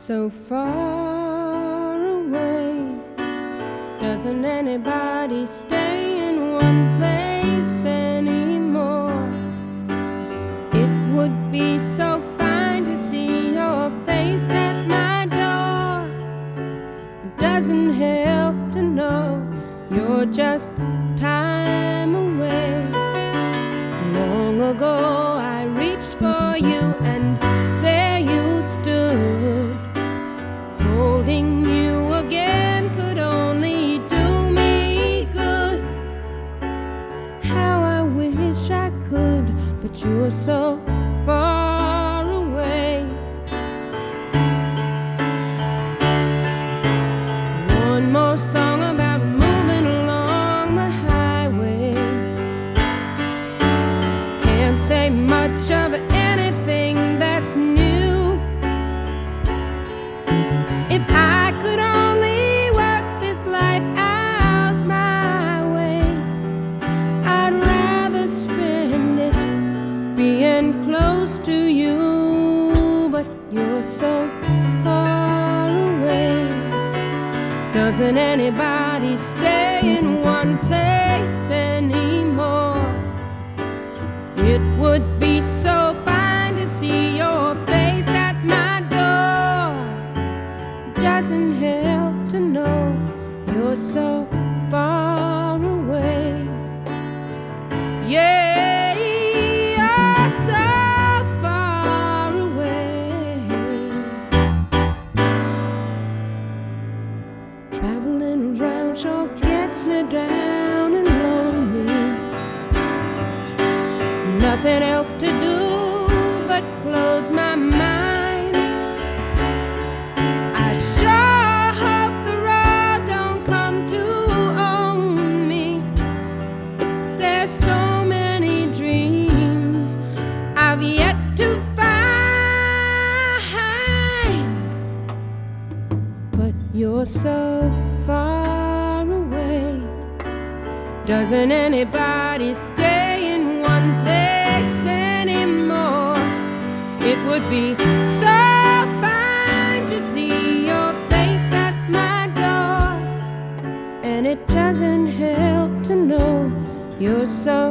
so far away. Doesn't anybody stay in one place anymore? It would be so fine to see your face at my door. It doesn't help to know you're just time away. Long ago I reached for you and there you stood. Holding you again could only do me good. How I wish I could, but you're so far away. One more song about moving along the highway. Can't say much of anything that's new. If I could only work this life out my way, I'd rather spend it being close to you. But you're so far away. Doesn't anybody stay in one place anymore? It would be so fine to see your face at my door. Doesn't help to know you're so far away. Yeah, you're so far away. Traveling around sure gets me down and lonely. Nothing else to do but close my mind. I sure hope the road don't come to own me. There's so many dreams I've yet to find. But you're so far away. Doesn't anybody stay in one place anymore? It would be so fine to see your face at my door. And it doesn't help to know you're so